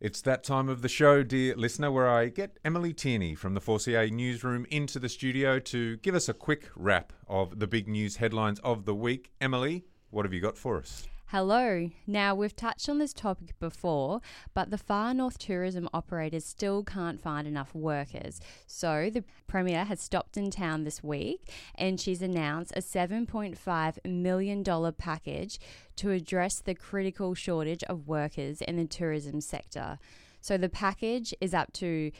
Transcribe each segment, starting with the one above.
It's that time of the show, dear listener, where I get Emily Tierney from the 4CA newsroom into the studio to give us a quick wrap of the big news headlines of the week. Emily, what have you got for us? Hello. Now, we've touched on this topic before, but the Far North tourism operators still can't find enough workers. So the Premier has stopped in town this week and she's announced a $7.5 million package to address the critical shortage of workers in the tourism sector. So the package is up to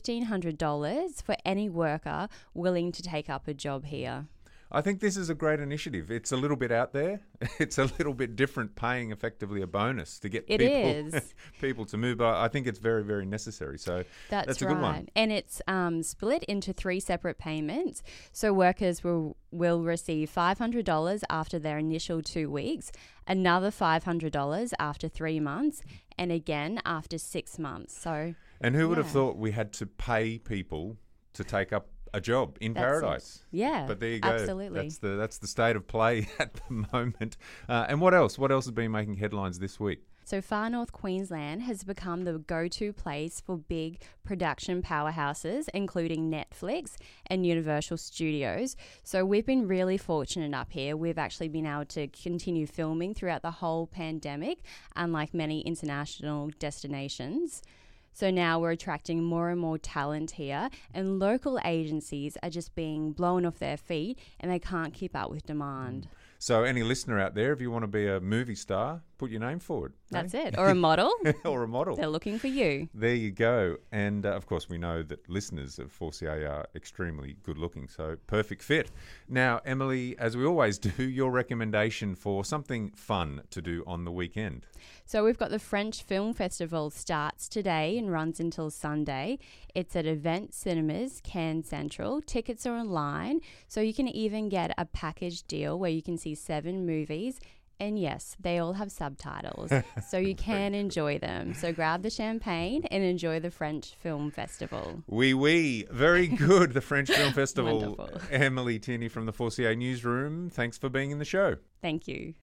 $1,500 for any worker willing to take up a job here. I think this is a great initiative. It's a little bit out there. It's a little bit different, paying effectively a bonus to get people to move. But I think it's very, very necessary. So that's a good one. And it's split into 3 separate payments. So workers will receive $500 after their initial 2 weeks, another $500 after 3 months, and again after 6 months. And who would have thought we had to pay people to take up a job in paradise? Yeah, but there you go. Absolutely. That's the state of play at the moment. And what else? What else has been making headlines this week? So Far North Queensland has become the go-to place for big production powerhouses, including Netflix and Universal Studios. So we've been really fortunate up here. We've actually been able to continue filming throughout the whole pandemic, unlike many international destinations. So now we're attracting more and more talent here, and local agencies are just being blown off their feet and they can't keep up with demand. So any listener out there, if you want to be a movie star, put your name forward. That's it. Or a model. Or a model. They're looking for you. There you go. And of course, we know that listeners of 4CA are extremely good looking, so perfect fit. Now, Emily, as we always do, your recommendation for something fun to do on the weekend. So we've got the French Film Festival starts today and runs until Sunday. It's at Event Cinemas, Cairns Central. Tickets are online, so you can even get a package deal where you can see 7 movies. And yes, they all have subtitles, so you can enjoy them. So grab the champagne and enjoy the French Film Festival. Oui. Very good, the French Film Festival. Wonderful. Emily Tierney from the 4CA newsroom, thanks for being in the show. Thank you.